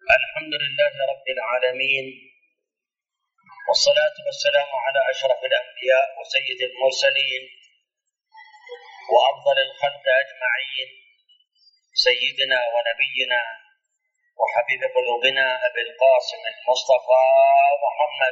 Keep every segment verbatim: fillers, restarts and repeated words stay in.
الحمد لله رب العالمين، والصلاة والسلام على أشرف الأنبياء وسيد المرسلين وأفضل الخلق أجمعين، سيدنا ونبينا وحبيب قلوبنا أبي القاسم المصطفى محمد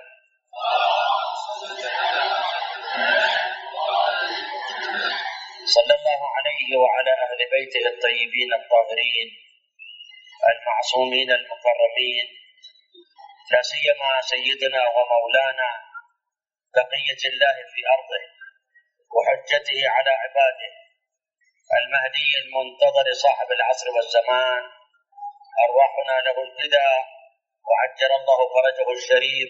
صلى الله عليه وعلى أهل بيته الطيبين الطاهرين المعصومين المكرمين، لا سيما سيدنا ومولانا بقية الله في أرضه وحجته على عباده المهدي المنتظر صاحب العصر والزمان، أرواحنا له الفداء وعجل الله فرجه الشريف.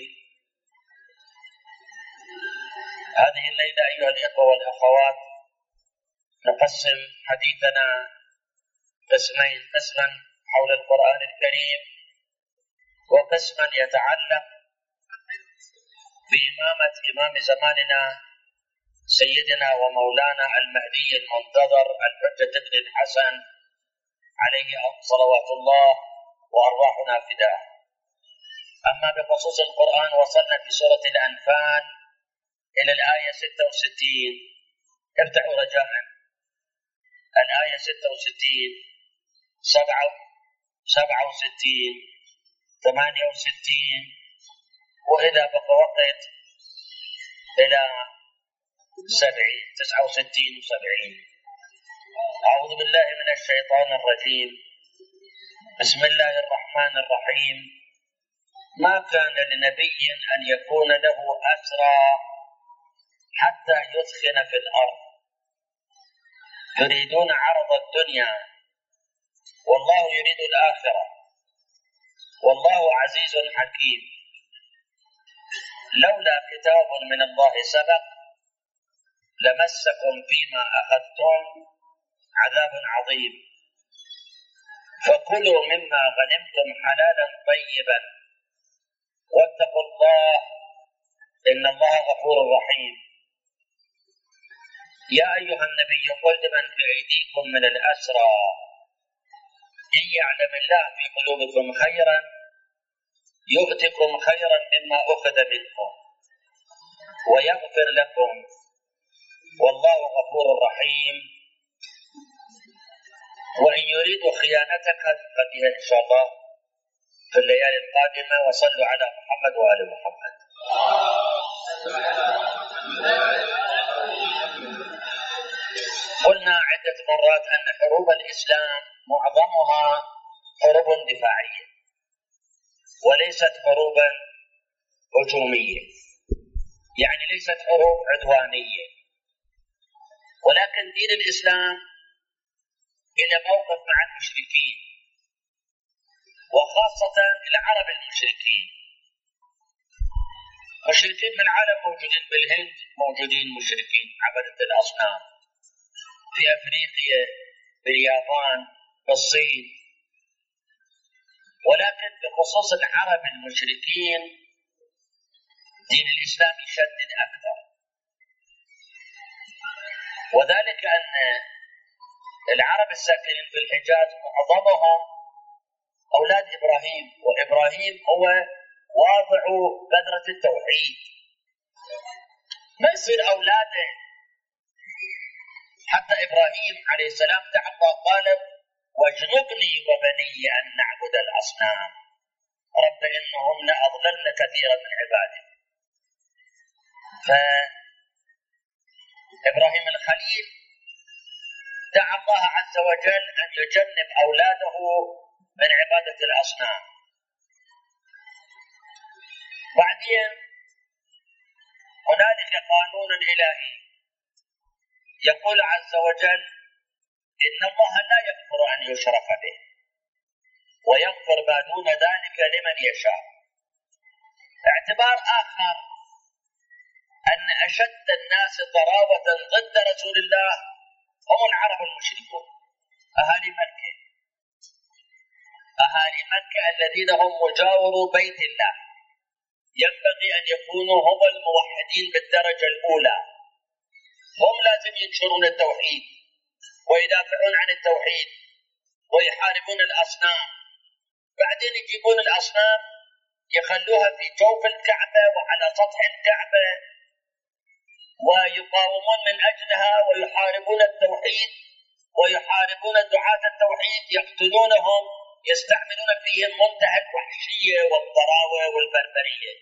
هذه الليلة أيها الإخوة والأخوات نقسم حديثنا قسمين، قسما حول القرآن الكريم وقسما يتعلق بإمامة إمام زماننا سيدنا ومولانا المهدي المنتظر الحجة ابن الحسن عليه صلوات الله وأرواحنا فداه. أما بخصوص القرآن وصلنا في سورة الأنفال إلى الآية ستة وستين، افتحوا رجاء الآية ستة وستين، سبعة وستين، ثمانية وستين، وإذا بقى وقت إلى سبعين، تسعة وستين وسبعين. أعوذ بالله من الشيطان الرجيم. بسم الله الرحمن الرحيم. ما كان لنبي أن يكون له أسرى حتى يثخن في الأرض يريدون عرض الدنيا والله يريد الآخرة والله عزيز حكيم. لولا كتاب من الله سبق لمسكم فيما أخذتم عذاب عظيم، فكلوا مما غنمتم حلالا طيبا واتقوا الله إن الله غفور رحيم. يا أيها النبي قل لمن في أيديكم من الأسرى إن يعلم الله في قلوبكم خيرا يؤتكم خيرا مما أخذ منكم ويغفر لكم والله غفور رحيم. وإن يريدوا خيانتك قد إن شاء الله في الليالي القادمة. وصلوا على محمد وآل محمد. قلنا عدة مرات أن حروب الإسلام معظمها حروب دفاعية وليست حروبا هجومية، يعني ليست حروب عدوانية، ولكن دين الإسلام إلى موقف مع المشركين وخاصة العرب المشركين. مشركين في العالم موجودين، بالهند موجودين مشركين عبدة الأصنام، في أفريقيا، باليابان، بالصين، ولكن بخصوص العرب المشركين دين الإسلام يشدد أكثر، وذلك أن العرب الساكنين في الحجاز معظمهم أولاد إبراهيم، وإبراهيم هو واضع بذرة التوحيد، ما يصير أولاده. حتى إبراهيم عليه السلام دعا الله قال واجنبني وبني أن نعبد الأصنام رب إنهن أضللن كثيرا من عبادك. فإبراهيم الخليل دعا الله عز وجل أن يجنب أولاده من عبادة الأصنام. بعدين هنالك قانون إلهي يقول عز وجل إن الله لا يغفر أن يشرك به ويغفر ما دون ذلك لمن يشاء. اعتبار آخر أن أشد الناس ضراوة ضد رسول الله هم العرب المشركون، أهالي مكة، أهالي مكة الذين هم مجاورو بيت الله، ينبغي أن يكونوا هم الموحدين بالدرجة الأولى، هم لازم ينشرون التوحيد ويدافعون عن التوحيد ويحاربون الأصنام بعدين يجيبون الأصنام يخلوها في جوف الكعبة وعلى سطح الكعبة ويقاومون من أجلها ويحاربون التوحيد ويحاربون دعاة التوحيد، يقتلونهم، يستعملون فيهم منتهى الوحشية والضراوة والبربرية.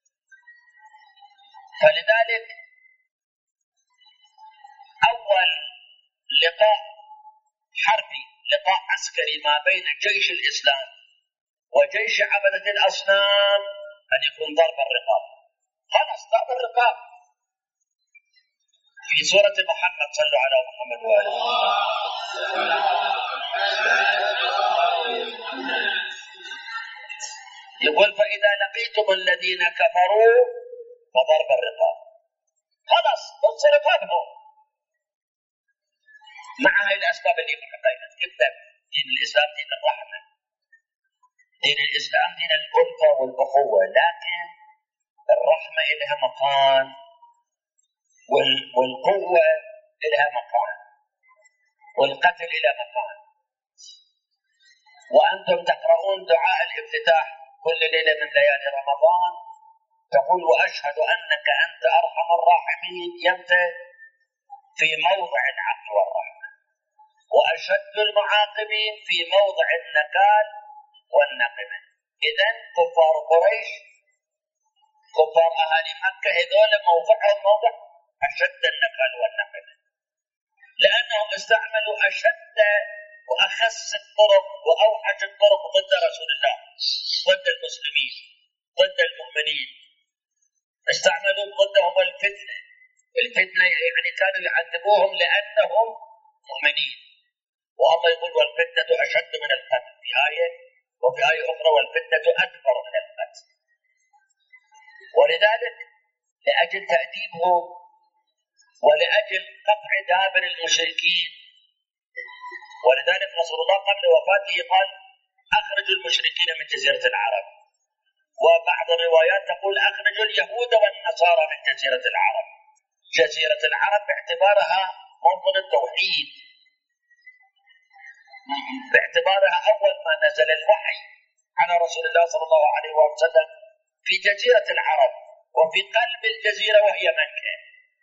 فلذلك أول لقاء حربي، لقاء عسكري ما بين جيش الإسلام وجيش عبدة الأصنام أن يكون ضرب الرقاب. خلاص ضرب الرقاب في سورة محمد، صلوا على محمد وآله. يقول فإذا لقيتم الذين كفروا فضرب الرقاب. خلاص قص رقابهم مع هاي الأسباب اللي بحقيقة. كيف دين الإسلام دين الرحمة، دين الإسلام دين الألفة والأخوة، لكن الرحمة إلها مكان والقوة إلها مكان والقتل إلى مكان. وأنتم تقرؤون دعاء الافتتاح كل ليلة من ليالي رمضان، تقول وأشهد أنك أنت أرحم الراحمين، يمتى في موضع العفو والرحمة، وأشد المعاقبين في موضع النكال والنقمة. إذن كفار قريش، كفار أهالي مكة، هذول موضعهم موضع أشد النكال والنقمة، لأنهم استعملوا أشد وأخس الطرق وأوحش الطرق ضد رسول الله، ضد المسلمين، ضد المؤمنين. استعملوا ضدهم الفتنة. الفتنة يعني كانوا يعذبوهم لأنهم مؤمنين، والله يقول والفتنة أشد من القتل في آية، وفي آية أخرى والفتنة أكبر من القتل. ولذلك لأجل تأديبهم ولأجل قطع دابر المشركين، ولذلك رسول الله قبل وفاته قال أخرجوا المشركين من جزيرة العرب، وبعض الروايات تقول أخرجوا اليهود والنصارى من جزيرة العرب. جزيرة العرب باعتبارها موطن التوحيد، باعتبارها أول ما نزل الوحي على رسول الله صلى الله عليه وسلم في جزيرة العرب، وفي قلب الجزيرة وهي مكة.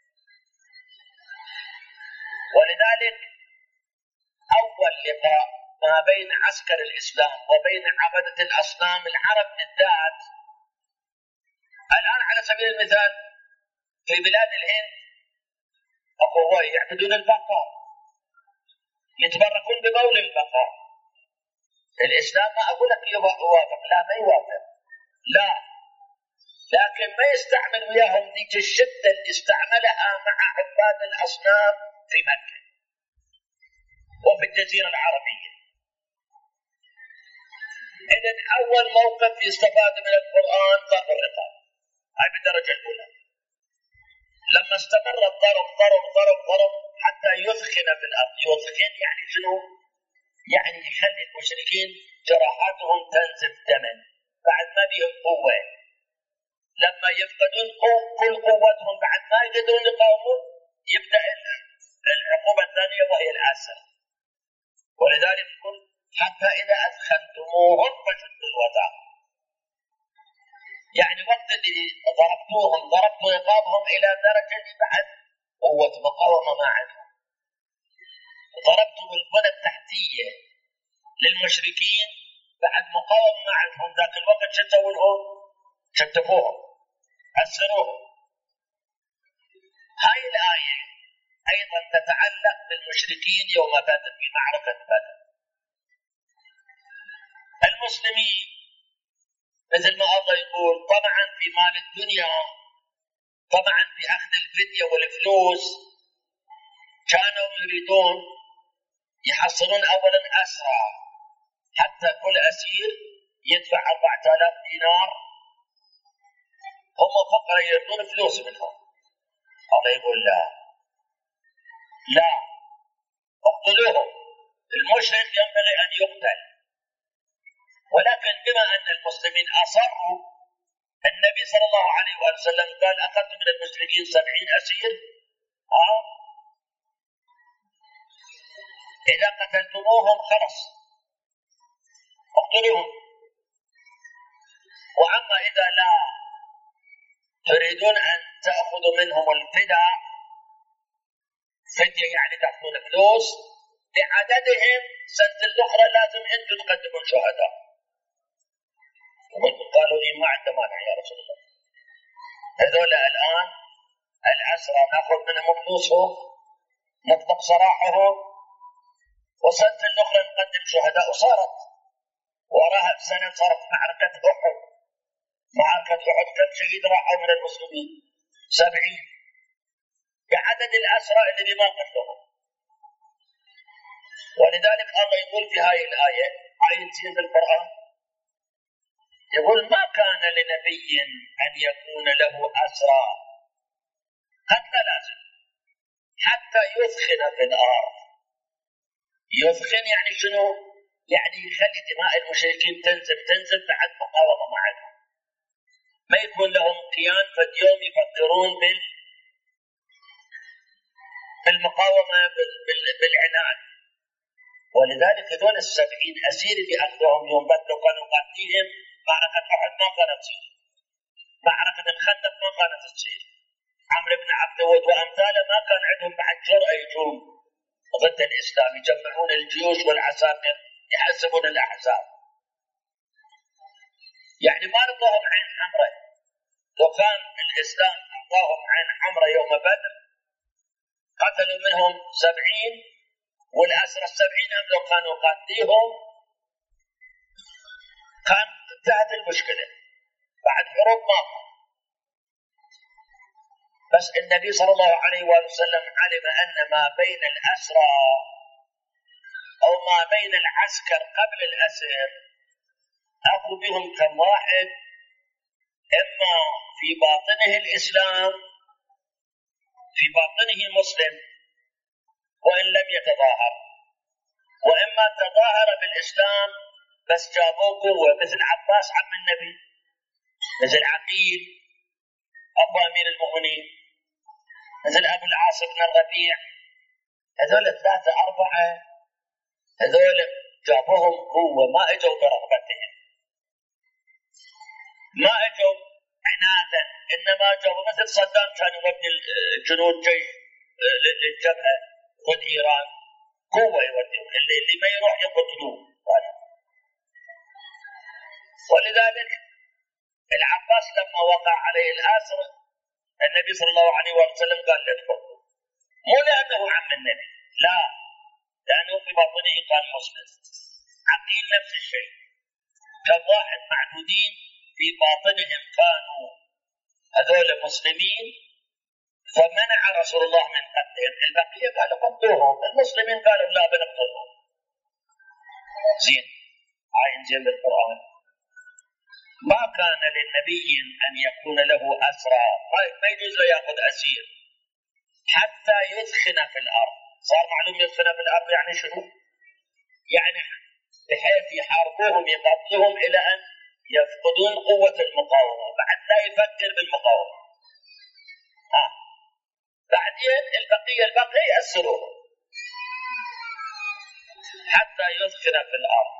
ولذلك أول لقاء ما بين عسكر الإسلام وبين عبدة الأصنام العرب بالذات، الآن على سبيل المثال في بلاد الهند أخوة يعبدون البقر، يتبركون ببول البقر. الإسلام ما أقول لك يوافق، لا ما يوافق، لا، لكن ما يستعمل وياهم ذيك الشدة اللي استعملها مع عباد الأصنام في مكة وفي الجزيرة العربية. إذن أول موقف يستفاد من القرآن ضرب الرقاب، هاي بالدرجة الأولى. لما استمر الضرب ضرب ضرب ضرب حتى يثخن في الأرض. يثخن يعني شنو؟ يعني يخلي المشركين جراحاتهم تنزف دما بعد ما بهم قوة. لما يفقدون كل قوتهم بعد ما يقدرون يقاومون، يبدأ العقوبة الثانية وهي الأسر. ولذلك يقول حتى إذا أثخنتموهم فشدوا الوثاق، يعني وقت اللي ضربتوهم ضربتوا رقابهم إلى درجة بعد قوة مقاومة ما عندهم. ضربتوا البنى التحتية للمشركين بعد مقاومة ما عندهم. ذاك الوقت شو تسووا لهم؟ شتفوهم، أسروهم. هاي الآية أيضا تتعلق بالمشركين يوم بدر، في معركة بدر. المسلمين مثل ما الله يقول طمعا في مال الدنيا، طمعا في أخذ الفدية والفلوس، كانوا يريدون يحصلون أولا أسرى، حتى كل أسير يدفع أربعة آلاف دينار. هم فقط يريدون فلوس منهم. الله يقول لا لا، اقتلوهم، المشرك ينبغي أن يقتل. ولكن بما أن المسلمين أصروا، النبي صلى الله عليه وسلم قال أخذت من المشركين سبعين أسير، آه إذا قتلتموهم خلص اقتلوهم. تريدون أن تأخذوا منهم الفداء، فدية يعني تأخذون فلوس بعددهم، سنة الأخرى لازم أنتم تقدمون شهداء. قالوا لي ما عنده مانع يا رسول الله، هذول الآن الأسرى نأخذ منهم فلوسهم نطلق سراحهم، وسنة الأخرى نقدم شهداء. وصارت وراها بسنة صارت معركة أحد. معركة أحد كم شهيد راحوا من المسلمين؟ سبعين بعدد الأسرى اللي ما قتلهم. ولذلك الله يقول في هذه الآية، آية في القرآن، يقول ما كان لنبي أن يكون له أسرى حتى لازم حتى يثخن في الأرض. يثخن يعني شنو؟ يعني يخلي دماء المشركين تنزل تنزل بعد مقاومة معهم، ما يكون لهم كيان فاليوم يفكرون بال بالمقاومة بالعناد. ولذلك هذول السبعين أسير اللي أخذوهم يوم بدر كانوا قاتلين، معركة أحد ما كانت تصير، معركة الخندق ما كانت تصير، عمرو بن عبد الود وأمثاله ما كان عندهم بعد جرأة يجون ضد الإسلام، يجمعون الجيوش والعساكر يحسبون الأحزاب. يعني ما رضاهم عين حمراء، لو كان الإسلام أعطاهم عين حمراء يوم بدر قتلوا منهم سبعين، والأسرى السبعين هم لو كانوا قاتليهم كان انتهت المشكلة، بعد حروب ما كان. بس النبي صلى الله عليه وسلم علم أن ما بين الأسرى أو ما بين العسكر قبل الأسر أخذ بهم كم واحد، إما في باطنه الإسلام، في باطنه مسلم وإن لم يتظاهر، وإما تظاهر بالإسلام بس جابوه قوة، مثل عباس عم النبي، مثل عقيل أبو أمير المؤمنين، مثل أبو العاص بن الربيع. هذول ثلاثة أربعة هذول جابوهم قوة، ما اجوا برغبتهم، ما اجوا عنادا، إنما جابوا مثل صدام كان يودي الجنود جيش للجبهة ضد إيران، قوة يوديهم، اللي, اللي ما يروح يقتلوه. ولذلك العباس لما وقع عليه الأسر النبي صلى الله عليه وسلم قال له ادخل، مو لأنه عم النبي، لا، لأنه في باطنه كان مسلم. عقيل نفس الشيء، كم واحد معدودين في باطنهم كانوا هذول مسلمين، فمنع رسول الله من قتلهم. البقية قالوا قتلوهم، المسلمين قالوا لا بنقتلهم. زين، هاي انزل بالقرآن. ما كان للنبي أن يكون له أسرى، ما يجوز له يأخذ أسير حتى يثخن في الأرض. صار معلوم يثخن في الأرض يعني شنو؟ يعني بحيث يحاربوهم يقتلوهم إلى أن يفقدون قوة المقاومة، بعد لا يفكر بالمقاومة. ها بعدين البقية البقية يأسروهم حتى يثخن في الأرض.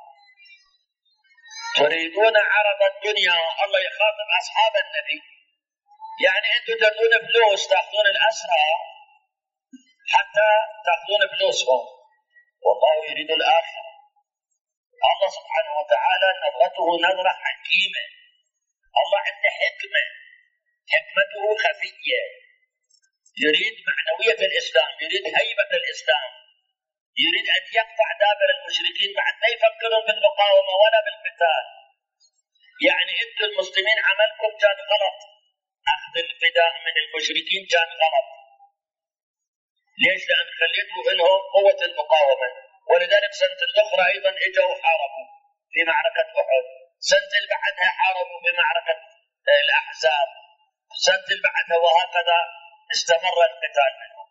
تريدون عرض الدنيا، الله يخاطب أصحاب النبي، يعني أنتم تردون فلوس تأخذون الأسرى حتى تأخذون فلوسهم، والله يريد الآخرة. الله سبحانه وتعالى نظرته نظرة حكيمة، الله عنده حكمة، حكمته خفية، يريد معنوية الإسلام، يريد هيبة الإسلام، يريد أن يقطع دابر المشركين بعد لا يفكرون بالمقاومة ولا بالقتال. يعني أنتم المسلمين عملكم كان غلط، أخذ الفداء من المشركين كان غلط. ليش؟ لأن خليتوا لهم قوة المقاومة. ولذلك سنة الأخرى أيضا إجوا حاربوا في معركة أحد، سنة اللي بعدها حاربوا في معركة الأحزاب، سنة اللي بعدها، وهكذا استمر القتال منهم.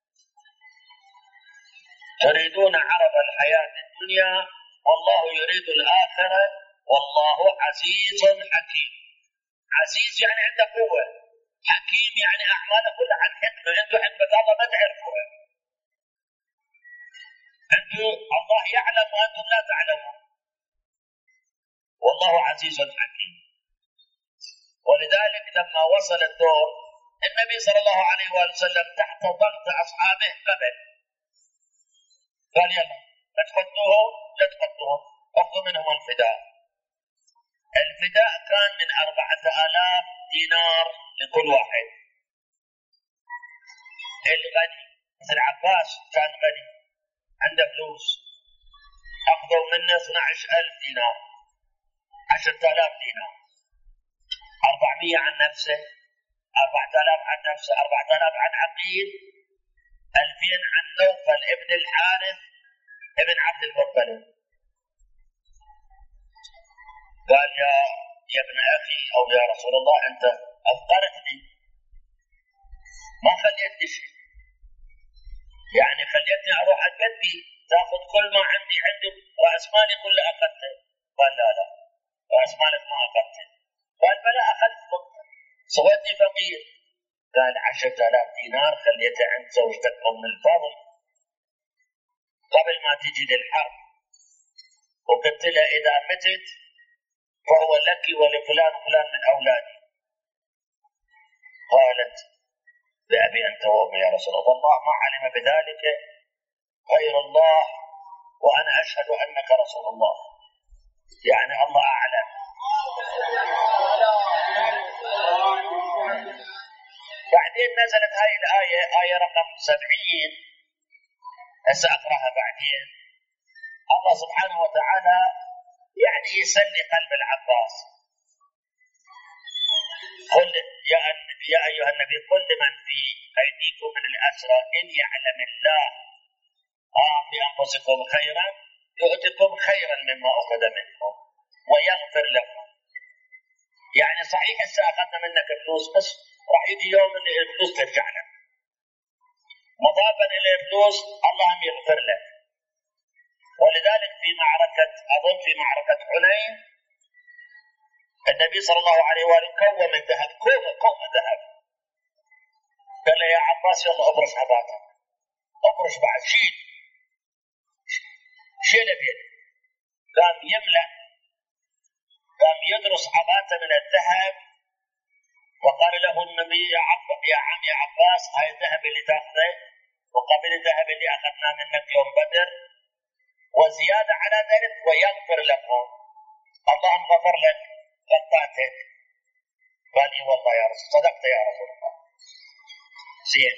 تريدون عرض الحياة الدنيا والله يريد الآخرة والله عزيز حكيم. عزيز يعني عنده قوة، حكيم يعني أعماله كلها عن حكمة. أنتم حكمة الله ما تعرفوها، أنتم الله يعلم وأنتم لا تعلمون. والله عزيز حكيم. ولذلك لما وصل الدور النبي صلى الله عليه وآله وسلم تحت ضغط أصحابه قبل قال يلا لا تقتلوهم لا تقتلوهم أخذوا منهم الفداء. الفداء كان من أربعة آلاف دينار لكل واحد. الغني مثل العباس كان غني عنده فلوس أخذوا منه اثني عشر ألف دينار عشرة آلاف دينار أربعمائة عن نفسه أربعة آلاف عن نفسه أربعة آلاف عن عقيل ألفين عن نوفل ابن الحارث ابن عبد المطلب. قال يا يا ابن أخي أو يا رسول الله أنت أفقرتني ما خليت لي شيء يعني خليتني أروح أتبدي تأخذ كل ما عندي عندي رأس مالي كله أخذته. قال لا لا رأس مالك ما أخذته. قال بلا أخذت سويتني فقير. قال عشرة آلاف دينار خليته عند زوجتك أم الفضل قبل ما تجي للحرب وقلت لها إذا متت فهو لك ولفلان وفلان من أولادي. قالت بأبي أنت وأمي يا رسول الله الله ما علم بذلك غير الله وأنا أشهد أنك رسول الله يعني الله أعلم. بعدين نزلت هاي الآية آية رقم سبعين هسه أقرأها بعدين. الله سبحانه وتعالى يعني يسلي قلب العباس. قل يا, يا أيها النبي قل لمن في أيديكم من الأسرى إن يعلم الله آه في أنفسكم خيرا يؤتكم خيرا مما أخذ منكم ويغفر لكم. يعني صحيح هسه أخذنا منك الفلوس بس راح يجي يوم اللي الفلوس ترجع لك مضافا إلى الفلوس الله يغفر لك. ولذلك في معركة أظن في معركة حنين النبي صلى الله عليه وآله كوم من ذهب كومة كومة ذهب. قال له يا عباس يلا أبرش عباتك أبرش بعد شيل شيل بيده. قام يملأ قام يدرس عباته من الذهب وقال له النبي يا, عب... يا عم يا عباس هاي الذهب اللي تاخذه وقبل الذهب اللي أخذنا منك يوم بدر وزيادة على ذلك ويغفر لكم اللهم غفر لك غطاتك. قال لي والله يا رسول صدقت يا رسول الله. زين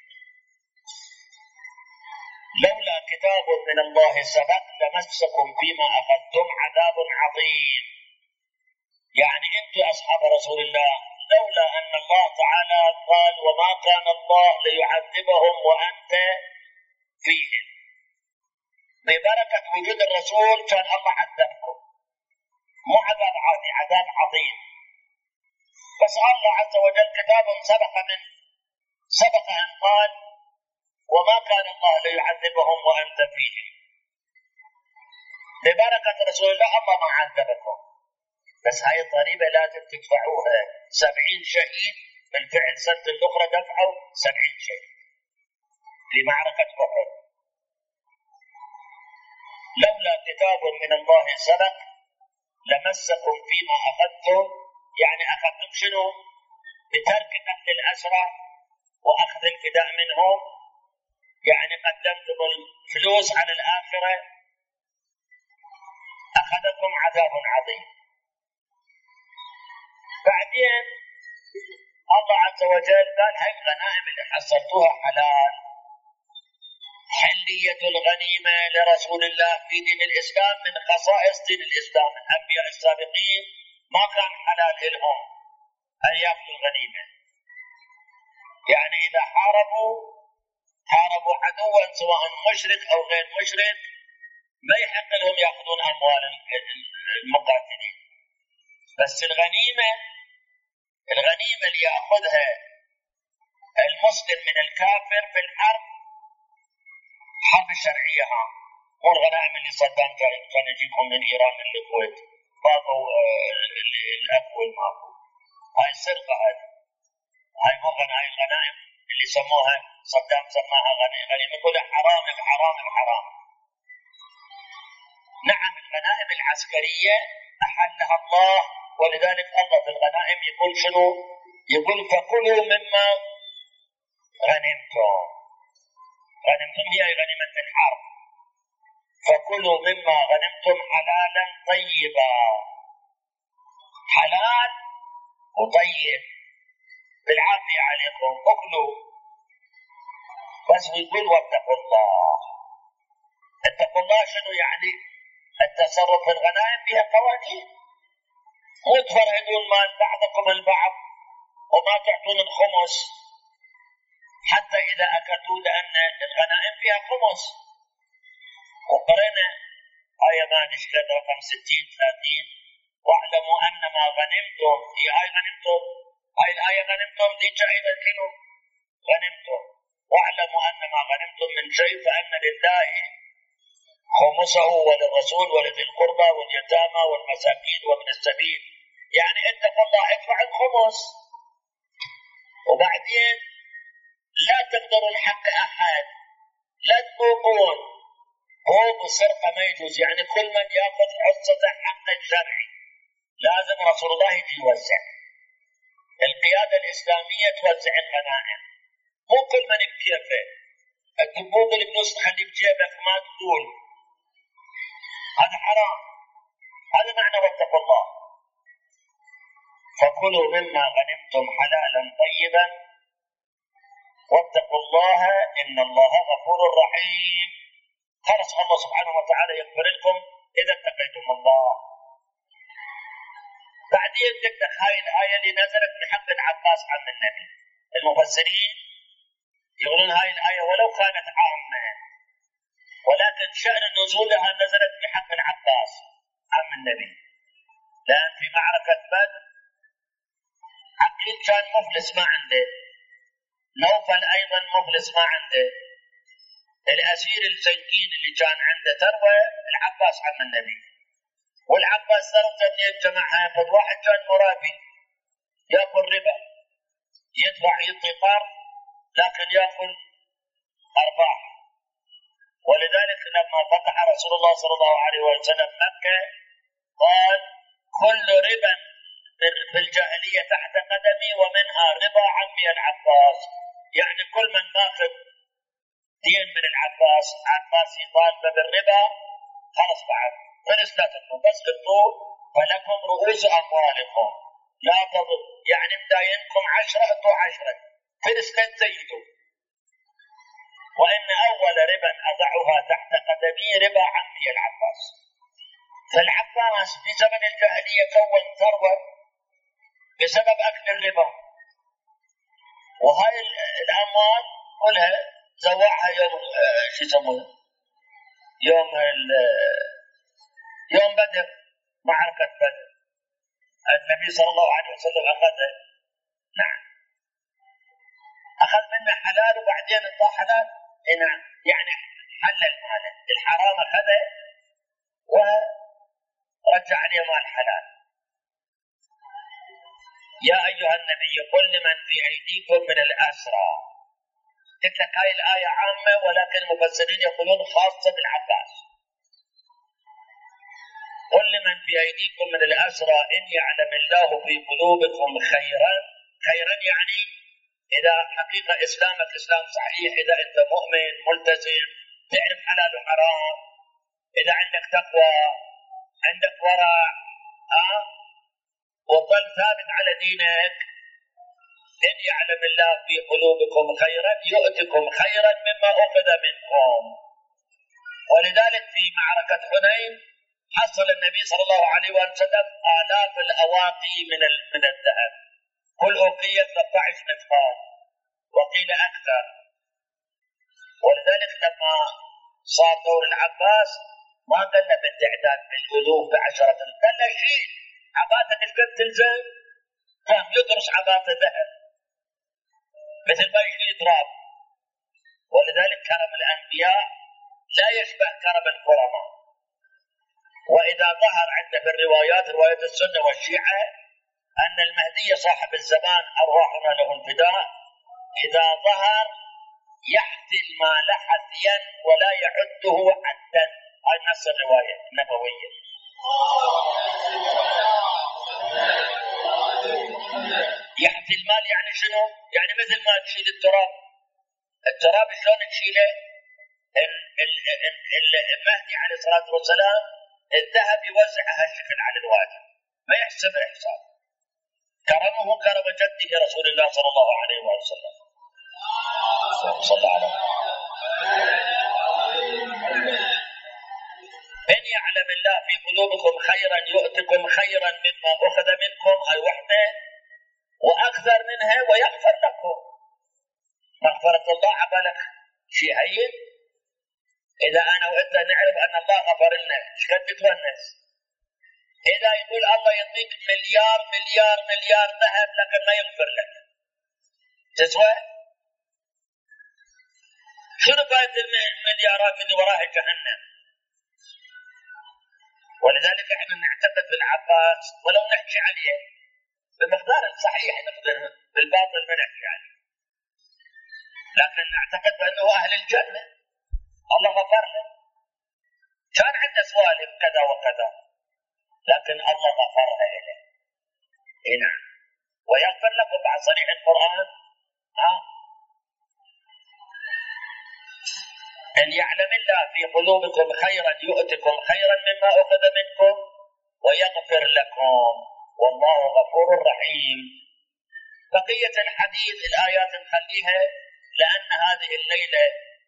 لولا كتاب من الله سبق لمسكم فيما أخذتم عذاب عظيم. يعني أنتم أصحاب رسول الله لولا أن الله تعالى قال وما كان الله ليعذبهم وأنت فيهم ببركة وجود الرسول كان الله عذبكم مو عذاب عادي عذاب عظيم. بس الله عز وجل كتاب سبق من سبق أن قال وما كان الله ليعذبهم وأنت فيهم ببركة رسول الله الله ما عذبكم. بس هاي الضريبة لازم تدفعوها سبعين شهيد بالفعل سنة الأخرى دفعوا سبعين شهيد في معركة أحد. لولا كتاب من الله سبق لمسكم فيما أخذتم يعني أخذتم شنو بترك قتل الأسرى وأخذ الفداء منهم يعني قدمتم الفلوس على الآخرة أخذكم عذاب عظيم. بعدين الله عز وجل قال هاي الغنائم اللي حصلتوها حلال حلية الغنيمة لرسول الله في دين الإسلام من خصائص دين الإسلام. الأنبياء السابقين ما كان حلال لهم أن يأخذوا الغنيمة يعني إذا حاربوا حاربوا عدوا سواء مشرك أو غير مشرك ما يحق لهم يأخذون أموال المقاتلين. بس الغنيمة الغنيمة اللي يأخذها المسلم من الكافر في الحرب حرب الشرعية ها مو الغنائم اللي صدام كان يجيبهم من إيران من الكويت باقوا الأكو والماكو هاي السرقة هذه هاي مو هاي الغنائم اللي سموها صدام سماها غنيمة كلها حرام بحرام بحرام. نعم الغنائم العسكرية أحلها الله ولذلك الله في الغنائم يقول شنو؟ يقول فكلوا مما غنمتم. غنمتم هي غنيمة الحرب. فكلوا مما غنمتم حلالا طيبا. حلال وطيب بالعافية عليكم، اكلوا. بس يقول واتقوا الله. اتقوا الله شنو يعني؟ التصرف في الغنائم فيها قوانين، مو تفرهدون مال بعضكم البعض وما تعطون الخمس حتى إذا أكدوا، لأن الغنائم فيها خمس. وقرأنا آية ما نشكل رقم ستين ثلاثين واعلموا أن ما غنمتم. هي هاي غنمتم، هاي الآية غنمتم دي أيضا شنو؟ غنمتم. واعلموا أن ما غنمتم من شيء فأن لله خمسه وللرسول ولذي القربى واليتامى والمساكين وابن السبيل. يعني اتقوا الله، ادفع الخمس. وبعدين لا تقدروا الحق أحد، لا تبوقون. بوق السرقة ما يجوز، يعني كل من يأخذ حصته حقا شرعي لازم رسول الله يجي يوزع. القيادة الإسلامية توزع الغنائم، مو كل من بكيفه. التبوق الفلوس تخلي بجيبك ما تقول، هذا حرام. هذا معنى واتقوا الله. فكلوا مما غنمتم حلالا طيبا واتقوا الله إن الله غفور رحيم. خلص الله سبحانه وتعالى يغفر لكم إذا اتقيتم الله. بعدين تفتح هاي الآية اللي نزلت بحق العباس عم النبي. المفسرين يقولون هاي الآية ولو كانت عامة، ولكن شأن نزولها نزلت بحق العباس عم النبي، لأن في معركة بدر عقيل كان مفلس ما عنده، نوفل أيضا مفلس ما عنده، الأسير السنكين اللي كان عنده ثروة العباس عم النبي. والعباس ثروته اللي يجمعها قد واحد كان مرابي يأكل ربا، يدفع يعطي قرض لكن يأكل أرباح. ولذلك لما فتح رسول الله صلى الله عليه وسلم مكة قال كل ربا في الجاهلية تحت قدمي ومنها ربا عمي العباس. يعني كل من ماخذ دين من العباس، عباس يطالب بالربا، خلص بعد فلس لا تطلب، بس اطلبوا فلكم رؤوس أموالكم لا تضر. يعني مداينكم عشرة اطلوا عشرة، فلس لا تزيدوا. وإن أول ربا أضعها تحت قدمي ربا عمي العباس. فالعباس في زمن الجاهلية كون ثروة بسبب أكل الربا، وهاي الأموال كلها زوعها يوم شو يسمونه يوم يوم بدر، معركة بدر النبي صلى الله عليه وسلم أخذه. نعم أخذ منه حلال وبعدين انطاه حلال. نعم يعني حلل ماله الحرام أخذه ورجع عليه مال حلال. يا أيها النبي قل لمن في أيديكم من الأسرى. قلت لك هاي الآية عامة، ولكن المفسرين يقولون خاصة بالعباس. قل لمن في أيديكم من الأسرى إن يعلم الله في قلوبكم خيرا. خيرا يعني إذا حقيقة إسلامك إسلام صحيح، إذا أنت مؤمن ملتزم تعرف حلال وحرام، إذا عندك تقوى عندك ورع أه؟ وظل ثابت على دينك، إن يعلم الله في قلوبكم خيرا يؤتكم خيرا مما أخذ منكم. ولذلك في معركة حنين حصل النبي صلى الله عليه وسلم آلاف الأواقي من من الذهب، كل أوقية ثلاثة عشر مثقال وقيل أكثر. ولذلك لما صار دور العباس ما قلنا بالتعداد بالألوف بعشرة، قلنا شيء عباتك القد تلزم، كان يدرس عبات ذهب مثل ما يشيل تراب. ولذلك كرم الأنبياء لا يشبه كرم الكرماء. وإذا ظهر عند في الروايات رواية السنة والشيعة أن المهدي صاحب الزمان أرواحنا له الفداء إذا ظهر يحثي المال حثيا ولا يعده عدا. هاي نص الرواية النبوية. يحفي المال يعني شنو؟ يعني مثل ما تشيل التراب، التراب شلون تشيله؟ المهدي عليه الصلاة والسلام الذهب يوزع هالشكل على الواجب، ما يحسب حساب. كرمه كرم جده رسول الله صلى الله عليه وسلم. صلى الله عليه وسلم. إن يعلم الله في قلوبكم خيرا يؤتكم خيرا مما أخذ منكم، هاي وحده، وأكثر منها ويغفر لكم. مغفرة الله عبالك شيء هين؟ إذا أنا وإنت نعرف أن الله غفر لنا ايش قد بتونس؟ إذا يقول الله يعطيك مليار مليار مليار ذهب لكن ما يغفر لك، تسوى؟ شنو فائدة المليارات اللي وراها جهنم؟ ولذلك احنا نعتقد بالعباس ولو نحكي عليه بالمقدار الصحيح نقدر، بالباطل ما نحكي عليه، لكن نعتقد بأنه أهل الجنة الله غفر له. كان عنده سوالف كذا وكذا لكن الله غفرها له. هنا ويغفر لكم بعد صريح القرآن. ها إن يعلم الله في قلوبكم خيرا يؤتكم خيرا مما أخذ منكم ويغفر لكم والله غفور رحيم. بقية الحديث الآيات نخليها لأن هذه الليلة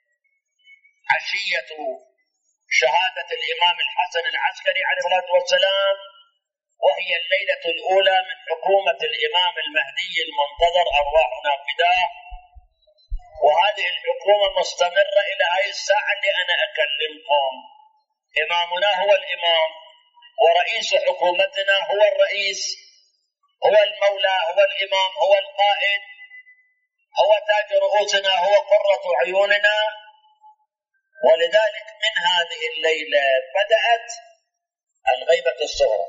عشية شهادة الإمام الحسن العسكري عليه الصلاة والسلام، وهي الليلة الأولى من حكومة الإمام المهدي المنتظر أرواحنا فداه. وهذه الحكومة مستمرة إلى هاي الساعة اللي أنا أكلمكم. إمامنا هو الإمام، ورئيس حكومتنا هو الرئيس، هو المولى، هو الإمام، هو القائد، هو تاج رؤوسنا، هو قرة عيوننا. ولذلك من هذه الليلة بدأت الغيبة الصغرى.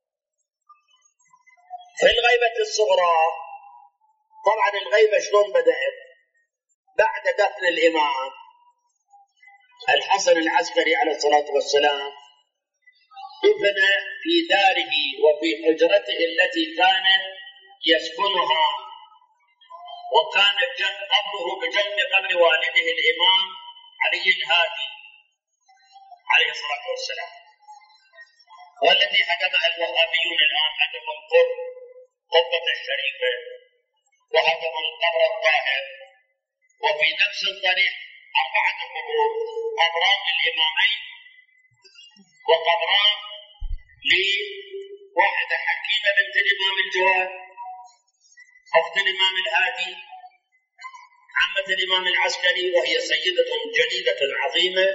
في الغيبة الصغرى طبعا الغيبة شلون بدأت؟ بعد دفن الإمام الحسن العسكري عليه الصلاة والسلام دفن في داره وفي حجرته التي كان يسكنها، وكان قبره بجنب قبر والده الإمام علي الهادي عليه الصلاة والسلام، والذي هدم الوهابيون الآن هدموا القبة الشريفة وهدموا القبر الطاهر. وفي نفس الطريق أربعة قبور، قبران للإمامين وقبران لواحدة حكيمة بنت الإمام الجواد أخت الإمام الهادي عمة الإمام العسكري، وهي سيدة جليلة عظيمة.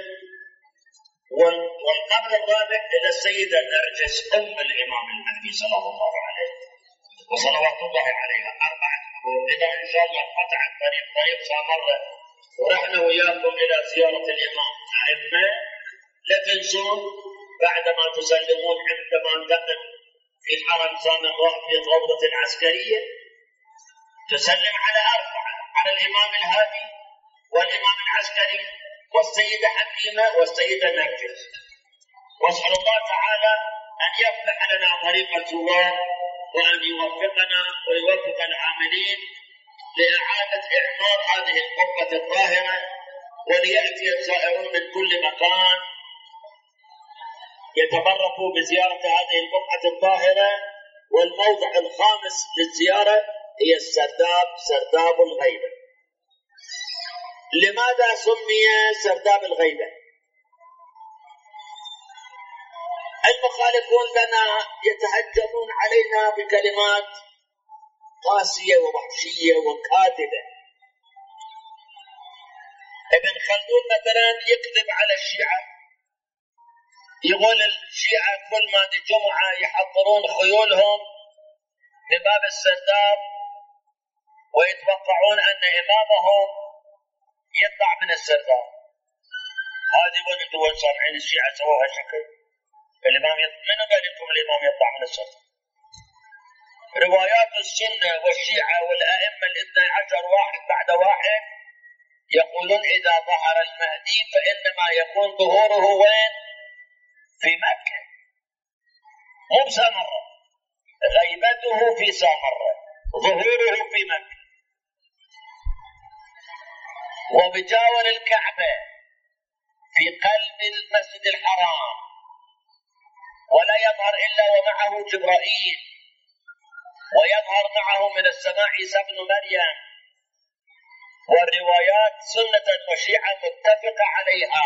والقبر الرابع إلى السيدة نرجس أم الإمام المهدي صلى الله عليه وصلوات الله عليها. أربعة قبور. إذا إن شاء الله قطع الطريق طريق سامرة ورحنا وياكم إلى زيارة الإمام أئمة، لا تنسون بعدما تسلمون عندما انتقل في حرم سامرة في الروضة العسكرية تسلم على أربعة، على الإمام الهادي والإمام العسكري والسيدة حكيمة والسيدة نرجس. واسأل الله تعالى أن يفتح لنا طريق الزوار وأن يوفقنا ويوفق العاملين لإعادة إعمار هذه القبة الطاهرة، وليأتي الزائرون من كل مكان يتبركوا بزيارة هذه القبة الطاهرة. والموضع الخامس للزيارة هي السرداب، سرداب الغيبة. لماذا سمي سرداب الغيبة؟ المخالفون لنا يتهجمون علينا بكلمات قاسية ووحشية وكاذبة. ابن خلدون مثلا يكذب على الشيعة، يقول الشيعة كل ما الجمعة يحضرون خيولهم بباب السرداب ويتوقعون أن إمامهم يطلع من السرداب. هذه ولد وين سامعين الشيعة سووها شكل الإمام يطلع. من قال لكم الإمام يطلع من السرداب؟ روايات السنة والشيعة والأئمة الاثنى عشر واحد بعد واحد يقولون إذا ظهر المهدي فإنما يكون ظهوره وين؟ في مكة، مو بسامرة، غيبته في سامرة. ظهوره في مكة وبجاور الكعبة في قلب المسجد الحرام، ولا يظهر إلا ومعه جبرائيل، ويظهر معه من السماء عيسى ابن مريم، والروايات سنة وشيعة متفقة عليها.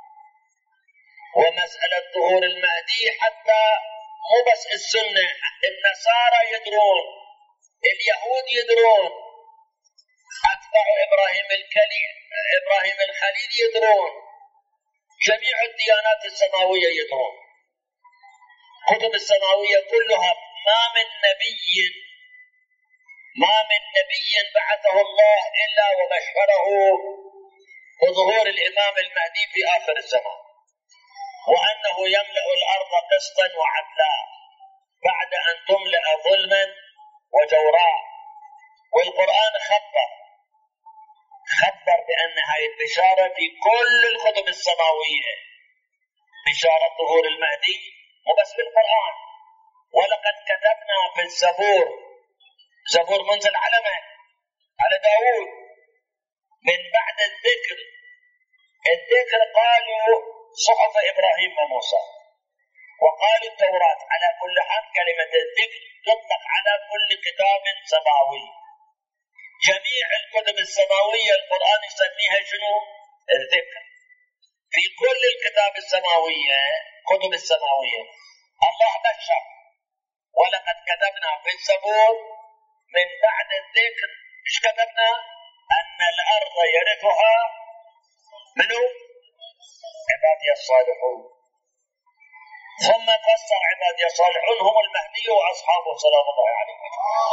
ومسألة ظهور المهدي حتى مو بس السنة، النصارى يدرون، اليهود يدرون، أتباع إبراهيم الكليل إبراهيم الخليل يدرون، جميع الديانات السماوية يدرون، كتب السماوية كلها ما من نبي ما من نبي بعثه الله إلا وبشره بظهور الإمام المهدي في آخر الزمان، وأنه يملأ الأرض قسطا وعدلا بعد أن تملأ ظلما وجورا. والقرآن خبر خبر بأن هذه البشارة في كل الكتب السماوية، بشارة ظهور المهدي مو بس في القرآن. ولقد كتبنا في الزبور، زبور منزل على من؟ على داود، من بعد الذكر الذكر قالوا صحف إبراهيم وموسى، وقالوا التوراة. على كل حال كلمة الذكر تطلق على كل كتاب سماوي. جميع الكتب السماوية القرآن يسميها شنو؟ الذكر. في كل الكتاب السماوية كتب السماوية الله بشر، ولقد كتبنا في الزبور من بعد الذكر، ايش كتبنا؟ أن الأرض يرثها منو؟ عبادي الصالحون. ثم فسر عبادي الصالحون هم المهدي وأصحابه سلام الله عليهم.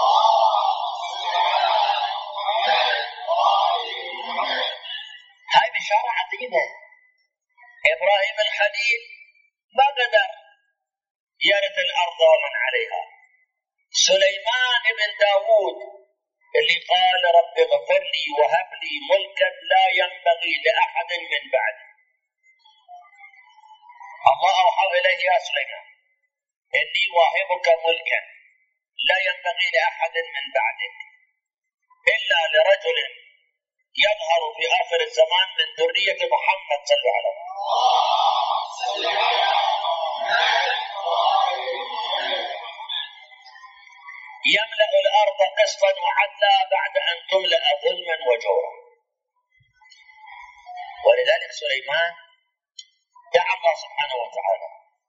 هاي بشارة عظيمة. إبراهيم الخليل ما قدر يرث الأرض ومن عليها. سليمان بن داود اللي قال رب اغفر لي وهب لي ملكا لا ينبغي لأحد من بعدي، الله أوحى إليه يا سليمان إني واهبك ملكا لا ينبغي لأحد من بعدك إلا لرجل يظهر في آخر الزمان من ذرية محمد صلى الله عليه وسلم. يملأ الأرض قسطا وعدلا بعد أن تملأ ظلما وجورا. ولذلك سليمان دعا الله سبحانه وتعالى،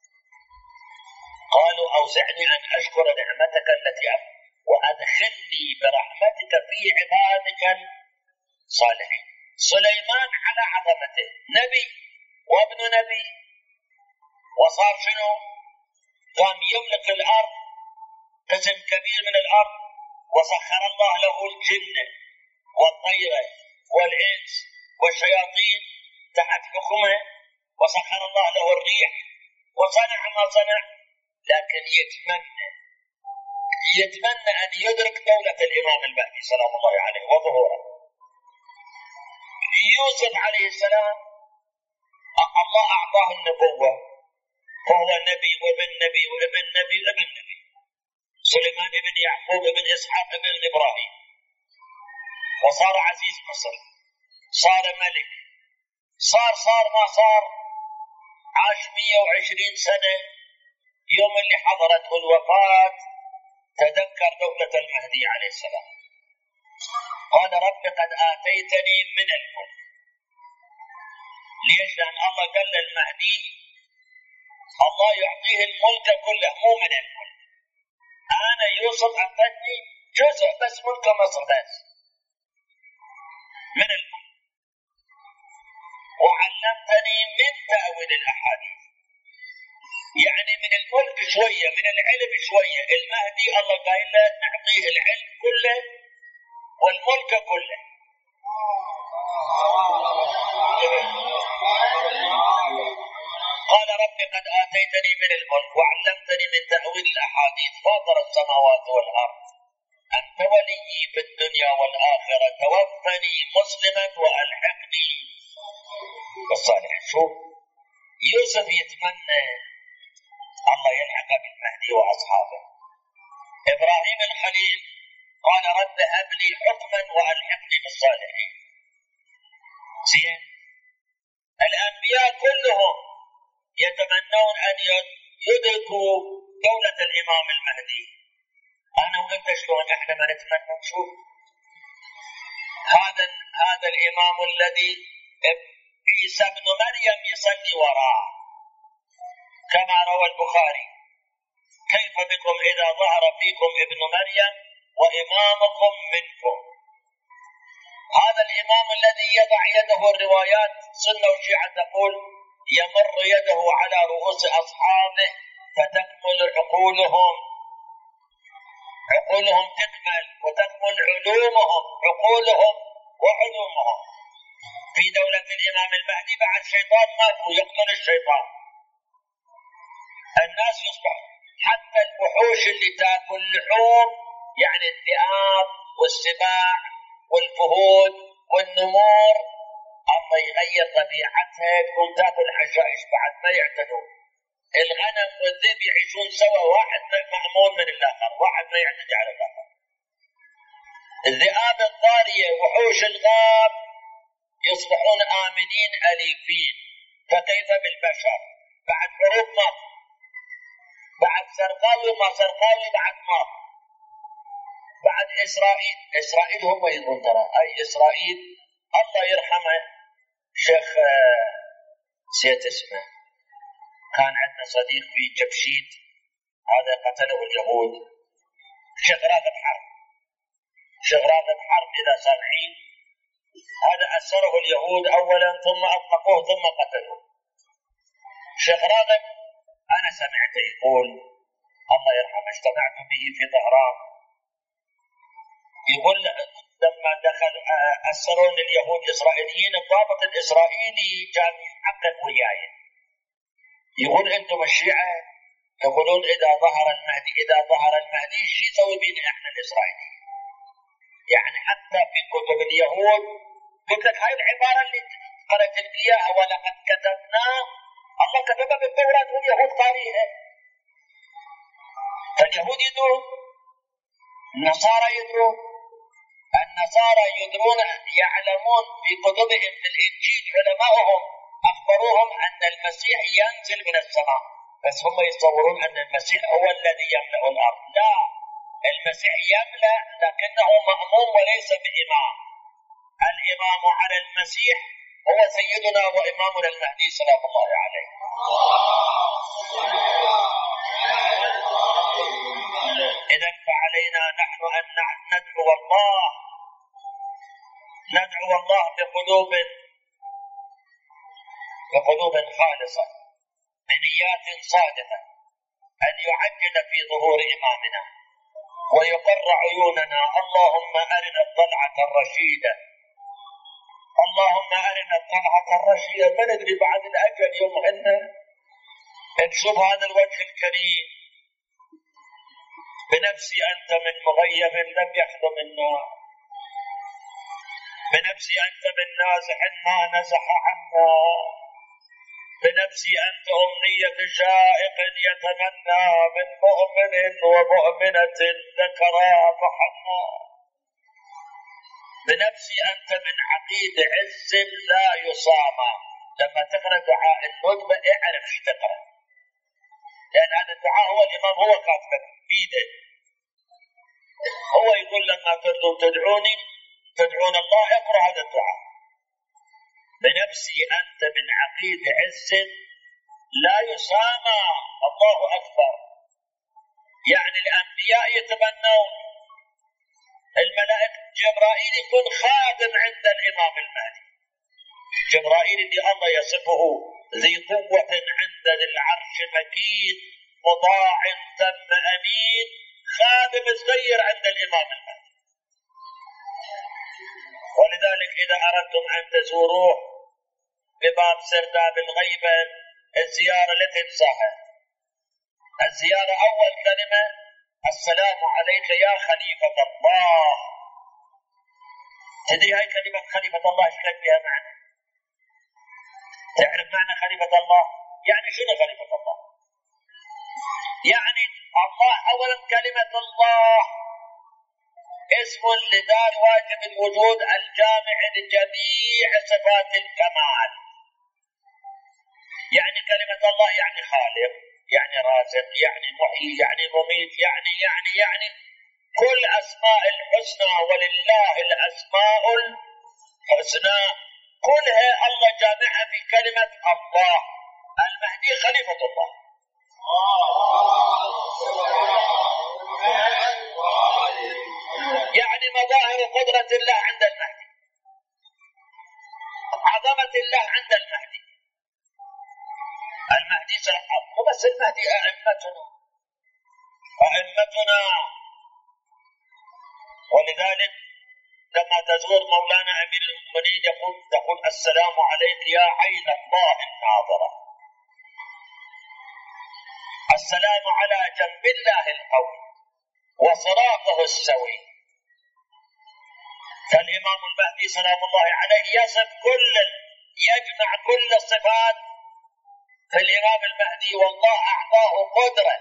قالوا أوزعني أن أشكر نعمتك التي وأدخلني برحمتك في عبادك الصالحين. سليمان على عظمته نبي وابن نبي، وصار شنو؟ قام يملك الأرض قسم كبير من الأرض، وسخر الله له الجن والطير والإنس والشياطين تحت حكمه، وسخر الله له الريح وصنع ما صنع. لكن يتمنى يتمنى أن يدرك دولة الإمام المهدي سلام الله عليه وظهوره. يوسف عليه السلام الله أعطاه النبوة، فهو نبي وابن نبي وابن نبي وابن نبي. سليمان ابن يعقوب ابن إسحاق ابن إبراهيم، وصار عزيز مصر، صار ملك، صار صار ما صار، عاش مئة وعشرين سنة. يوم اللي حضرته الوفاة تذكر دولة المهدي عليه السلام، قال رب قد آتيتني من الملك. ليش؟ لأن الله قال للمهدي الله يعطيه الملك كله مو من الملك. أنا يوسف أعطتني جزء بس ملك مصر بس من الملك، وعلمتني من تأويل الأحاديث، يعني من الملك شوية، من العلم شوية. المهدي الله قال له نعطيه العلم كله والملك كله. قال رب قد آتيتني من الملك وعلمتني من تأويل الأحاديث فاطر السماوات والأرض أنت ولي في الدنيا والآخرة توفني مسلما وألحقني بالصالحين. شوف يوسف يتمنى الله يلحق بالمهدي وأصحابه. إبراهيم الخليل قال رب هب لي حكما والحقني بالصالحين. زين، الانبياء كلهم يتمنون ان يدركوا دولة الامام المهدي. انا وانت شلون احنا ما نتمنى نشوف هذا هذا الامام الذي عيسى ابن مريم يصلي وراءه، كما روى البخاري: كيف بكم اذا ظهر فيكم ابن مريم وامامكم منكم. هذا الامام الذي يضع يده، الروايات سنه وشيعه تقول يمر يده على رؤوس اصحابه فتكمل عقولهم، عقولهم تكمل وتكمل علومهم، عقولهم وعلومهم. في دولة الإمام المهدي بعد شيطان ماكو يقتل الشيطان، الناس يصبح حتى الوحوش اللي تاكل لحوم، يعني الذئاب والسباع والفهود والنمور، الله يغير طبيعتها تكون تاكل حشائش بعد ما يعتدون. الغنم والذئب يعيشون سوا، واحد مأمون من الآخر، واحد ما يعتدي على الآخر. الذئاب الضارية وحوش الغاب يصبحون آمنين أليفين، فكيف بالبشر؟ بعد حروب ما، بعد سرقاوي ما سرقاوي بعد ما، بعد إسرائيل. إسرائيل هم يدرون ترى، أي إسرائيل الله يرحمه شيخ نسيت اسمه، كان عندنا صديق في جبشيد، هذا قتله اليهود، شيخ راغب حرب. شيخ راغب حرب إذا سامعين، هذا أسره اليهود أولا ثم أطلقوه ثم قتلوه. شيخ راغب أنا سمعت يقول الله يرحمه، اجتمعت به في طهران، يقول لما دخل أسرون اليهود الإسرائيليين، الضابط الإسرائيلي كان يحقق وياي، يقول أنتم الشيعة تقولون إذا ظهر المهدي إذا ظهر المهدي شو يسوي بينا إحنا الإسرائيليين؟ يعني حتى في كتب اليهود قلت لك هاي العبارة اللي قرأت إياها ولقد كتبنا، الله كتبها بالتوراة واليهود قارئها. فاليهود يدرون، النصارى يدرون، النصارى يدرون يعلمون في كتبهم في الإنجيل، علماؤهم أخبروهم أن المسيح ينزل من السماء، بس هم يتصورون أن المسيح هو الذي يملأ الأرض. لا، المسيح يملأ لكنه مأموم وليس بإمام. الإمام على المسيح هو سيدنا وإمامنا المهدي سلام الله عليه. إذن فعلينا نحن أن ندعو الله، ندعو الله بقلوب بقلوب خالصة بنيات صادقة، أن يعجل في ظهور إمامنا ويقر عيوننا. اللهم أرنا الطلعة الرشيدة، اللهم أرنا الطلعة الرشيدة. ما ندري بعد الأجل يوم أن نشوف هذا الوجه الكريم. بنفسي أنت من مغيب لم يحلم النار، بنفسي أنت من نازح ما نزح عنا، بنفسي أنت أمنية شائق يتمنى من مؤمن ومؤمنة ذكرا فحنا، بنفسي أنت من عقيد عز لا يصامى. لما تقرأ دعاء الندبة اعرف ايش تقرأ، لأن هذا الدعاء هو الإمام هو كاتبه بيده. هو يقول لما تردون تدعوني تدعون الله، اقرأ هذا الدعاء. بنفسي أنت من عقيد عز لا يسامى. الله أكبر. يعني الأنبياء يتمنون، الملائكة جبرائيل يكون خادم عند الإمام المهدي. جبرائيل اللي الله يصفه ذي قوة عند العرش مكين مطاع ثم أمين، خادم صغير عند الإمام المهدي. ولذلك إذا أردتم أن تزوروه بباب سرداب الغيبة، الزيارة لا تنساها. الزيارة أول كلمة السلام عليك يا خليفة الله. تدري هاي كلمة خليفة الله ايش فيها معنى؟ تعرف معنى خليفة الله؟ يعني شنو خليفة الله؟ يعني الله أولا كلمة الله اسم لدار واجب الوجود الجامع لجميع صفات الكمال. يعني كلمة الله يعني خالق، يعني رازق، يعني محيي، يعني مميت، يعني يعني يعني كل أسماء الحسنى، ولله الأسماء الحسنى كلها الله جامعها في كلمة الله. المهدي خليفة الله، يعني مظاهر قدرة الله عند المهدي، عظمة الله عند المهدي. المهدي سرحب وبس، المهدي أئمتنا أئمتنا. ولذلك لما تزور مولانا أمير المؤمنين يقول تقول السلام عليك يا عين الله الناظرة، السلام على جنب الله القوي وصراطه السوي. فالإمام المهدي سلام الله عليه يصف كل يجمع كل الصفات في الإمام المهدي. والله أعطاه قدرة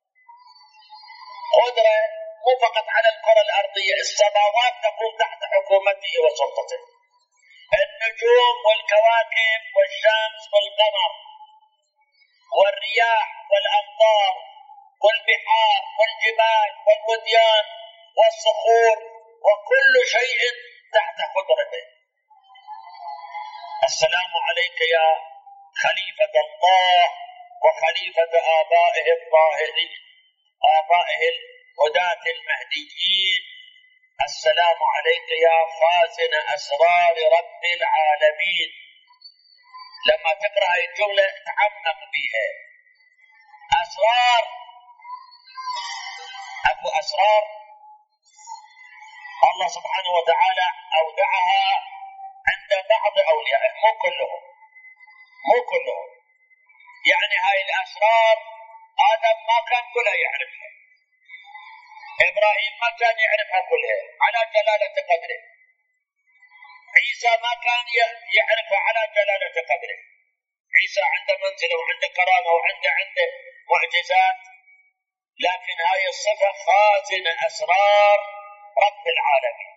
قدرة مو فقط على الكرة الأرضية، السماوات تكون تحت حكومته وسلطته، النجوم والكواكب والشمس والقمر والرياح والأمطار والبحار والجبال والوديان والصخور وكل شيء تحت قدرته. السلام عليك يا خليفة الله وخليفة آبائه الطاهرين آبائه الهداة المهديين. السلام عليك يا خازن أسرار رب العالمين. لما تقرأ هذه الجملة تعمق فيها. أسرار، أكو أسرار الله سبحانه وتعالى أودعها عند بعض أوليائه، مو كلهم مو كلهم. يعني هاي الأسرار آدم ما كان كلها يعرفها، إبراهيم ما كان يعرفها كلها على جلالة قدره، عيسى ما كان يعرفها على جلالة قدره. عيسى عنده منزله وعنده كرامة وعنده عنده معجزات، لكن هاي الصفة خازن أسرار رب العالمين.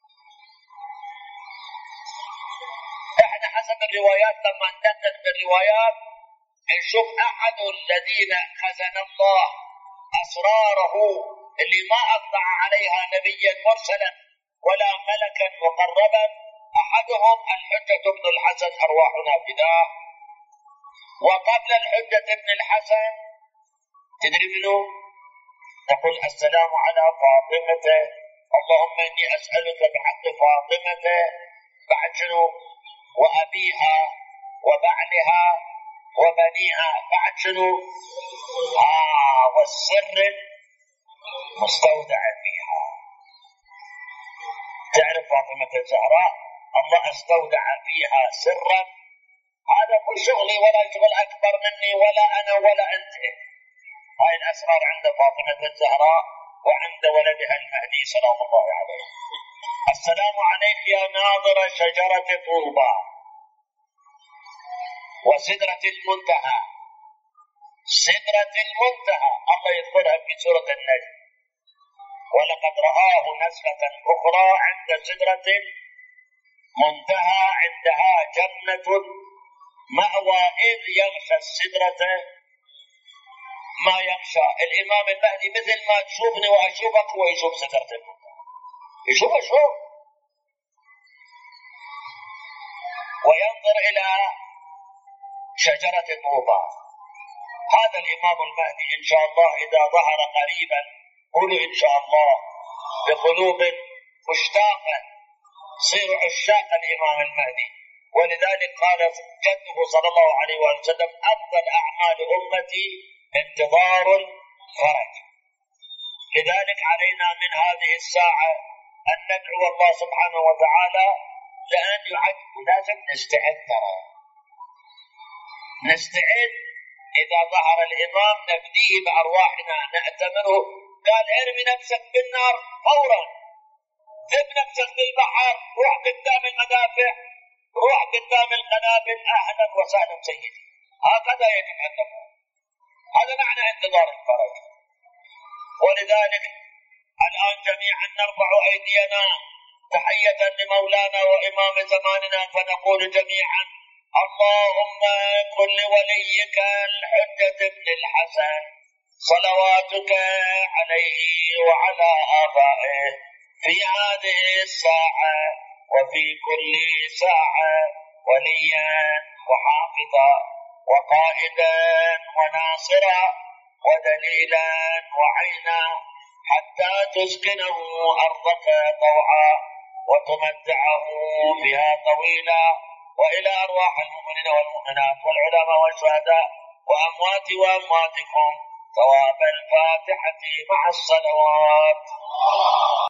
احنا حسب الروايات لما ندقق بالروايات نشوف أحد الذين خزن الله أسراره اللي ما أطلع عليها نبيا مرسلا ولا ملكا مقربا، أحدهم الحجة بن الحسن أرواحنا فداه. وقبل الحجة بن الحسن تدري منه؟ تقول السلام على فاطمة، اللهم إني أسألك بحق فاطمة، بعد شنو؟ وأبيها وبعلها وبنيها، بعد شنو؟ آه والسر مستودع فيها. تعرف فاطمة الزهراء الله استودع فيها سرا، هذا كل شغلي ولا شغل أكبر مني ولا أنا ولا أنت. هاي الأسرار عند فاطمة الزهراء وعند ولدها المهدي سلام الله عليه. السلام عليك يا ناظر شجرة طوبى وسدرة المنتهى. سدرة المنتهى الله يذكرها في سورة النجم، ولقد رآه نزلة أخرى عند سدرة منتهى عندها جنة مأوى إذ يغشى السدرة ما يغشى. الإمام المهدي مثل ما تشوفني وأشوفك هو يشوف سدرة المنتهى، يشوف أشوف وينظر إلى شجرة طوبى. هذا الإمام المهدي إن شاء الله إذا ظهر قريبا، قولوا إن شاء الله بقلوب مشتاقة، صيروا عشاق الإمام المهدي. ولذلك قال جده صلى الله عليه وسلم أفضل أعمال أمتي انتظار الفرج. لذلك علينا من هذه الساعة أن ندعو الله سبحانه وتعالى لأن يعد، ولازم نستعد ترى نستعد. إذا ظهر الإمام نفديه بأرواحنا نأتمره. قال ارمي نفسك بالنار فورا، ذب نفسك بالبحر، روح قدام المدافع، روح قدام القنابل، أهلا وسهلا سيدي. هكذا يجب أن نكون، هذا معنى انتظار الفرج. ولذلك الآن جميعا نرفع أيدينا تحية لمولانا وإمام زماننا فنقول جميعا: اللهم كن لوليك الحجة بن الحسن صلواتك عليه وعلى آبائه في هذه الساعة وفي كل ساعة وليا وحافظا وقائدا وناصرا ودليلا وعينا حتى تسكنه أرضك طوعا وتمتعه بها طويلا، وإلى أرواح المؤمنين والمؤمنات والعلماء والشهداء وأموات وأمواتكم ثواب الفاتحة مع الصلوات.